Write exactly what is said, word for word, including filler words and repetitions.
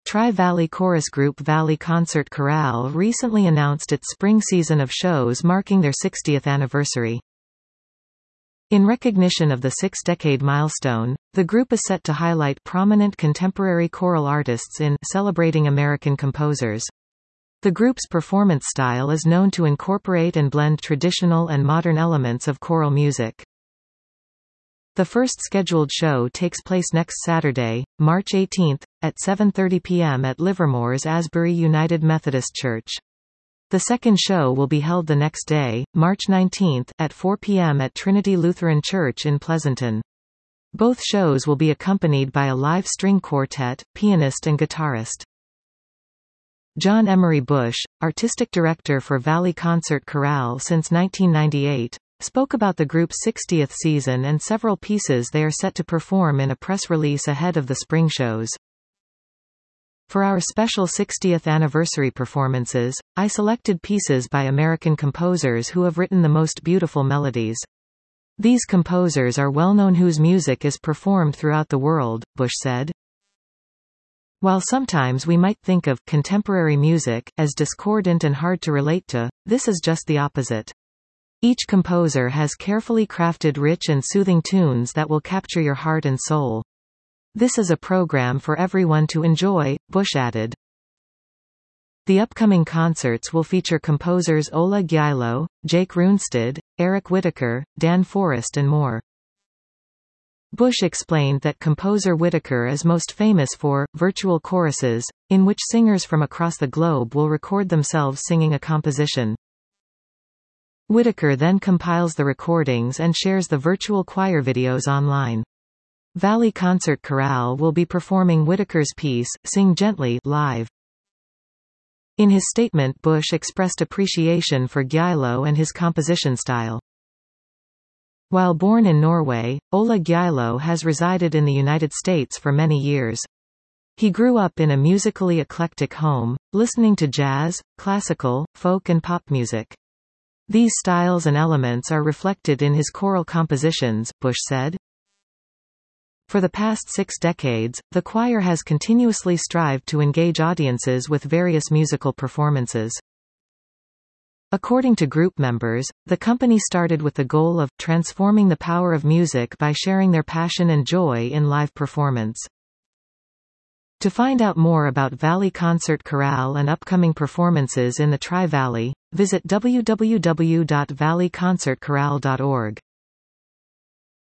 Tri-Valley chorus group Valley Concert Chorale recently announced its spring season of shows marking their sixtieth anniversary. In recognition of the six-decade milestone, the group is set to highlight prominent contemporary choral artists in Celebrating American Composers. The group's performance style is known to incorporate and blend traditional and modern elements of choral music. The first scheduled show takes place next Saturday, March eighteenth, at seven thirty p m at Livermore's Asbury United Methodist Church. The second show will be held the next day, March nineteenth, at four p m at Trinity Lutheran Church in Pleasanton. Both shows will be accompanied by a live string quartet, pianist and guitarist. John Emery Bush, artistic director for Valley Concert Chorale since nineteen ninety-eight, spoke about the group's sixtieth season and several pieces they are set to perform in a press release ahead of the spring shows. For our special sixtieth anniversary performances, I selected pieces by American composers who have written the most beautiful melodies. These composers are well-known whose music is performed throughout the world, Bush said. While sometimes we might think of contemporary music as discordant and hard to relate to, this is just the opposite. Each composer has carefully crafted rich and soothing tunes that will capture your heart and soul. This is a program for everyone to enjoy, Bush added. The upcoming concerts will feature composers Ola Gjeilo, Jake Runestad, Eric Whitacre, Dan Forrest and more. Bush explained that composer Whitacre is most famous for virtual choruses, in which singers from across the globe will record themselves singing a composition. Whitacre then compiles the recordings and shares the virtual choir videos online. Valley Concert Chorale will be performing Whitacre's piece, Sing Gently, live. In his statement, Bush expressed appreciation for Gjeilo and his composition style. While born in Norway, Ola Gjeilo has resided in the United States for many years. He grew up in a musically eclectic home, listening to jazz, classical, folk and pop music. These styles and elements are reflected in his choral compositions, Bush said. For the past six decades, the choir has continuously strived to engage audiences with various musical performances. According to group members, the company started with the goal of transforming the power of music by sharing their passion and joy in live performance. To find out more about Valley Concert Chorale and upcoming performances in the Tri-Valley, visit w w w dot valley concert chorale dot org.